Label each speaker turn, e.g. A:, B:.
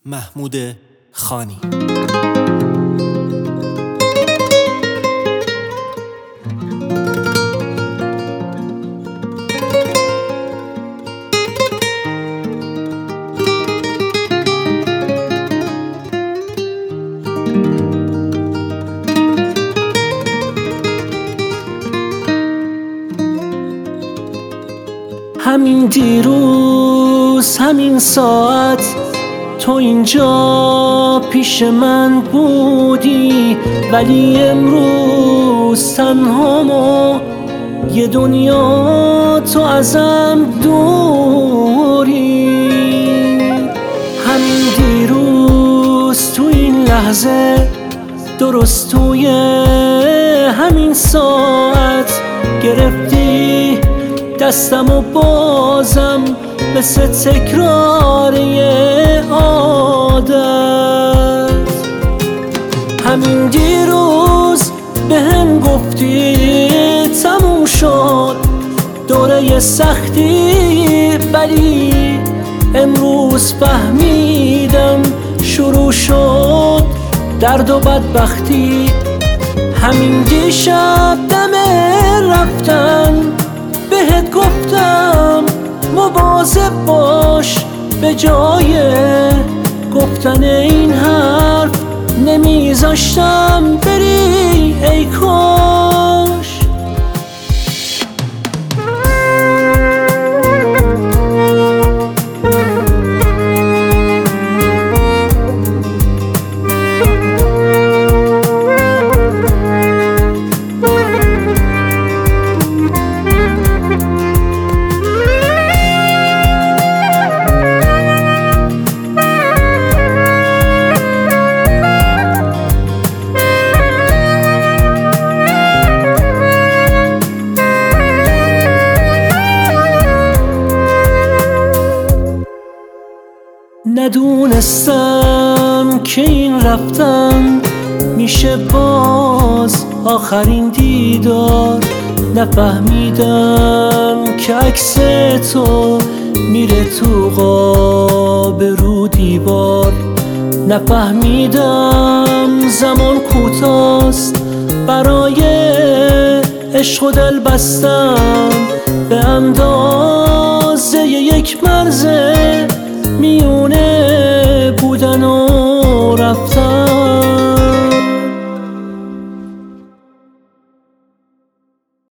A: محمود خانی.
B: همین دیروز همین ساعت تو اینجا پیش من بودی، ولی امروز تنهام و یه دنیا تو ازم دوری. همین دیروز تو این لحظه درست توی همین ساعت گرفتی دستم و بازم مثل تکرار یه عادت. همین دیروز به هم گفتی تموم شد دوره سختی، ولی امروز فهمیدم شروع شد درد و بدبختی. همین دیشب دم رفتن بهت گفتم مواظب باش، به جای گفتن این حرف نمیذاشتم بری ای کاش. ندونستم که این رفتن میشه باز آخرین دیدار، نفهمیدم که عکس تو میره تو قاب رو دیوار، نفهمیدم زمان کوتاست برای عشق و دل بستن.